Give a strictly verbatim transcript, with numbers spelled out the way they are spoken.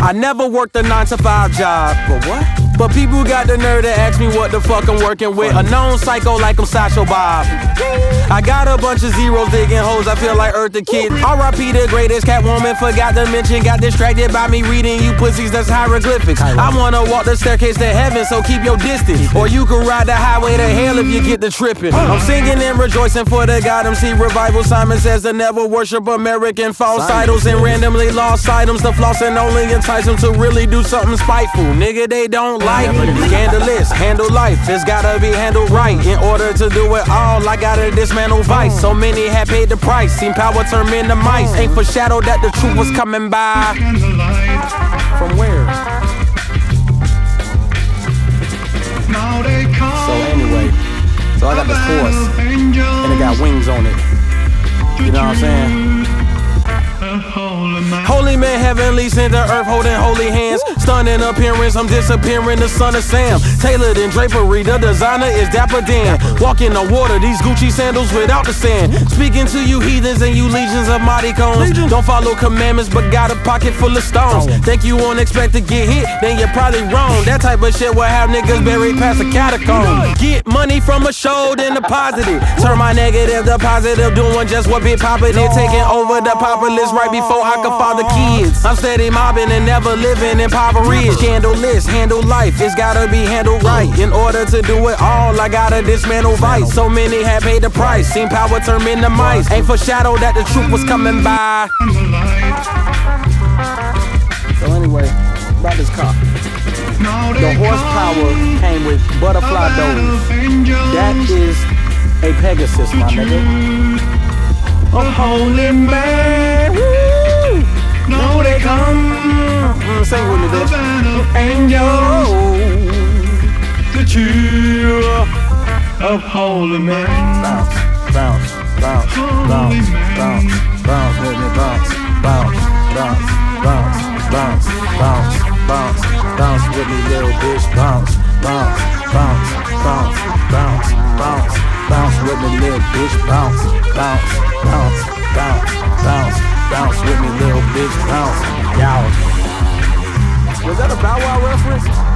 I never worked a nine to five job. But what? But people got the nerve to ask me what the fuck I'm working with. A known psycho like I'm Satchel Bob. I got a bunch of zeros digging holes, I feel like Earth the Kid. R I P the greatest Catwoman, forgot to mention. Got distracted by me reading you pussies, that's hieroglyphics. I wanna walk the staircase to heaven, so keep your distance. Or you can ride the highway to hell if you get the tripping. I'm singing and rejoicing for the God M C revival. Simon says to never worship American false idols and randomly lost items. The flossing only entice them to really do something spiteful. Nigga, they don't like scandalous, handle life, it's gotta be handled right. In order to do it all, I gotta dismantle vice. So many had paid the price, seen power turn into mice. Ain't foreshadowed that the truth was coming by. From where? So anyway, so I got this horse, and it got wings on it. You know what I'm saying? Holy man, heavenly sent to earth, holding holy hands. Stunning appearance, I'm disappearing, the son of Sam. Tailored in drapery, the designer is Dapper Dan. Walking on water, these Gucci sandals without the sand. Speaking to you heathens and you legions of mighty cones. Don't follow commandments, but got a pocket full of stones. Think you won't expect to get hit, then you're probably wrong. That type of shit will have niggas buried past a catacomb. Get money from a show, then deposit it. Turn my negative to positive, doing just what Big Papa did. Taking over the populace right before I could father kids. I'm steady mobbing and never living in poverty. Scandalous, handle life, it's gotta be handled right. In order to do it all, I gotta dismantle vice. So many had paid the price, seen power turn into mice. Ain't foreshadowed that the truth was coming by. So anyway, about this car. The horsepower came with butterfly doors. That is a Pegasus, my nigga. A holy man, woo. No, they come. Mm, sing with me, bitch. Angel, the cheer of holy man. Bounce, bounce, bounce, bounce, bounce, bounce with me, bounce, bounce, bounce, bounce, bounce, bounce, bounce, bounce with me, little bitch. Bounce, bounce, bounce, bounce, bounce, bounce, bounce with me, little bitch. Bounce, bounce, bounce, bounce, bounce, bounce with me, little bitch. Bounce, y'all. Was that a Bow Wow reference?